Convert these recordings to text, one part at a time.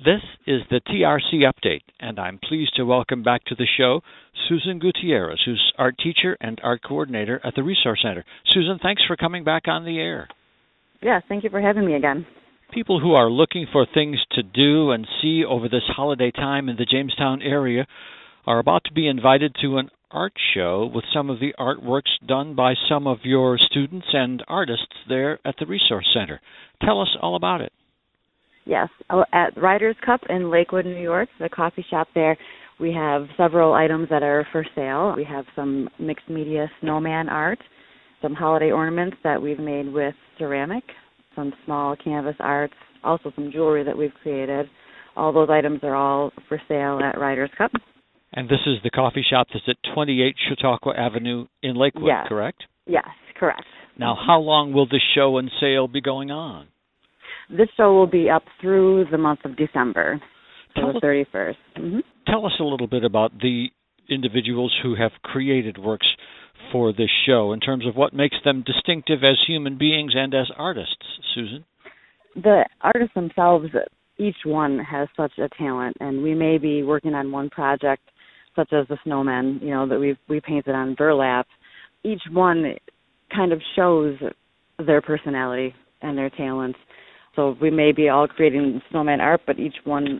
This is the TRC Update, and I'm pleased to welcome back to the show Susan Gutierrez, who's art teacher and art coordinator at the Resource Center. Susan, thanks for coming back on the air. Yeah, thank you for having me again. People who are looking for things to do and see over this holiday time in the Jamestown area are about to be invited to an art show with some of the artworks done by some of your students and artists there at the Resource Center. Tell us all about it. Yes, at Riders Cup in Lakewood, New York, the coffee shop there, we have several items that are for sale. We have some mixed media snowman art, some holiday ornaments that we've made with ceramic, some small canvas arts, also some jewelry that we've created. All those items are all for sale at Riders Cup. And this is the coffee shop that's at 28 Chautauqua Avenue in Lakewood, yes. Correct? Yes, correct. Now, how long will this show and sale be going on? This show will be up through the month of December, so the 31st. Mm-hmm. Tell us a little bit about the individuals who have created works for this show in terms of what makes them distinctive as human beings and as artists, Susan. The artists themselves, each one has such a talent, and we may be working on one project, such as the snowmen, that we painted on burlap. Each one kind of shows their personality and their talents. So we may be all creating snowman art, but each one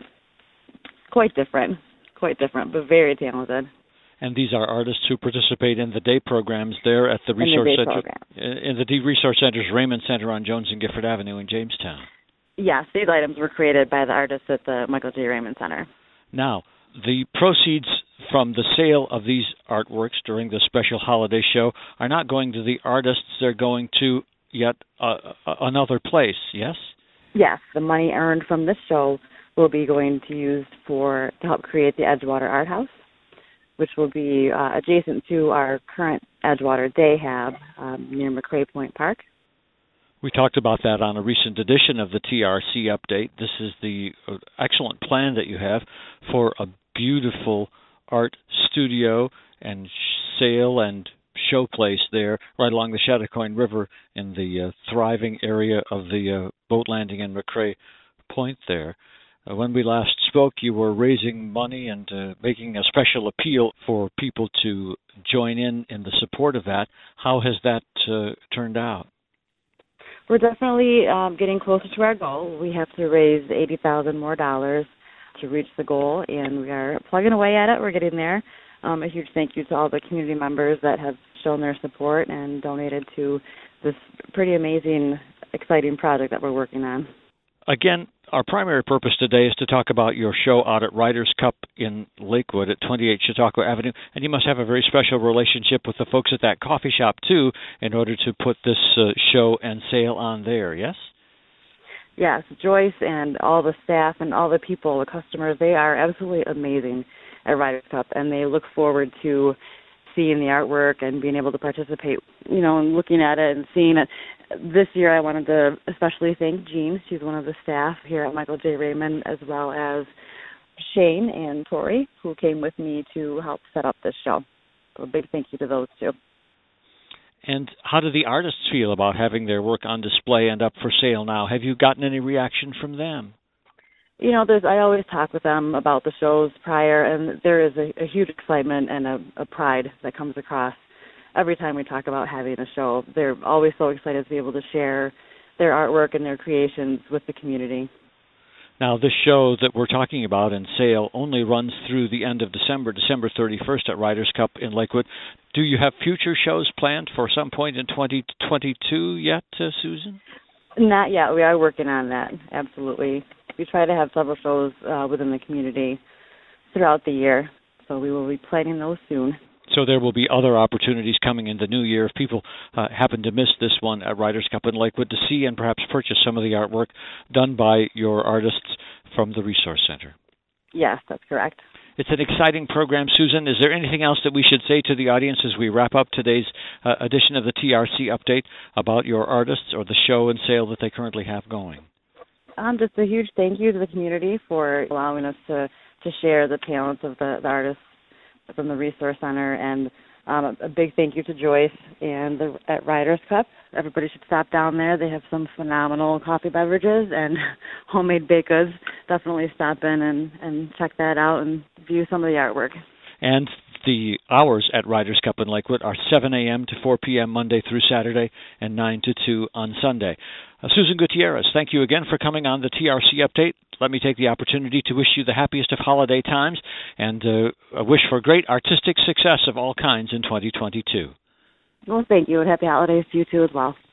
quite different, but very talented. And these are artists who participate in the day programs there at the Resource Center, in the Resource Center's Raymond Center on Jones and Gifford Avenue in Jamestown. Yes, these items were created by the artists at the Michael J. Raymond Center. Now, the proceeds from the sale of these artworks during the special holiday show are not going to the artists, they're going to yet another place, yes? Yes, the money earned from this show will be going to use to help create the Edgewater Art House, which will be adjacent to our current Edgewater Day Hab near McCray Point Park. We talked about that on a recent edition of the TRC Update. This is the excellent plan that you have for a beautiful art studio and sale and show place there right along the Chattacoin River in the thriving area of the boat landing in McCray Point there. When we last spoke, you were raising money and making a special appeal for people to join in the support of that. How has that turned out? We're definitely getting closer to our goal. We have to raise $80,000 more to reach the goal, and we are plugging away at it. We're getting there. A huge thank you to all the community members that have shown their support and donated to this pretty amazing, exciting project that we're working on. Again, our primary purpose today is to talk about your show out at Riders Cup in Lakewood at 28 Chautauqua Avenue, and you must have a very special relationship with the folks at that coffee shop, too, in order to put this show and sale on there, yes? Yes, Joyce and all the staff and all the people, the customers, they are absolutely amazing at Riders Cup, and they look forward to seeing the artwork and being able to participate, and looking at it and seeing it. This year I wanted to especially thank Jean. She's one of the staff here at Michael J. Raymond, as well as Shane and Tori, who came with me to help set up this show. So a big thank you to those two. And how do the artists feel about having their work on display and up for sale now? Have you gotten any reaction from them? I always talk with them about the shows prior, and there is a huge excitement and a pride that comes across every time we talk about having a show. They're always so excited to be able to share their artwork and their creations with the community. Now, this show that we're talking about in sale only runs through the end of December 31st at Riders Cup in Lakewood. Do you have future shows planned for some point in 2022 yet, Susan? Not yet. We are working on that, absolutely. We try to have several shows within the community throughout the year, so we will be planning those soon. So there will be other opportunities coming in the new year if people happen to miss this one at Riders Cup in Lakewood to see and perhaps purchase some of the artwork done by your artists from the Resource Center. Yes, that's correct. It's an exciting program, Susan. Is there anything else that we should say to the audience as we wrap up today's edition of the TRC Update about your artists or the show and sale that they currently have going? Just a huge thank you to the community for allowing us to share the talents of the artists from the Resource Center and A big thank you to Joyce and at Riders Cup. Everybody should stop down there. They have some phenomenal coffee beverages and homemade baked goods. Definitely stop in and check that out and view some of the artwork. And the hours at Riders Cup in Lakewood are 7 a.m. to 4 p.m. Monday through Saturday and 9 to 2 on Sunday. Susan Gutierrez, thank you again for coming on the TRC Update. Let me take the opportunity to wish you the happiest of holiday times and a wish for great artistic success of all kinds in 2022. Well, thank you, and happy holidays to you too as well.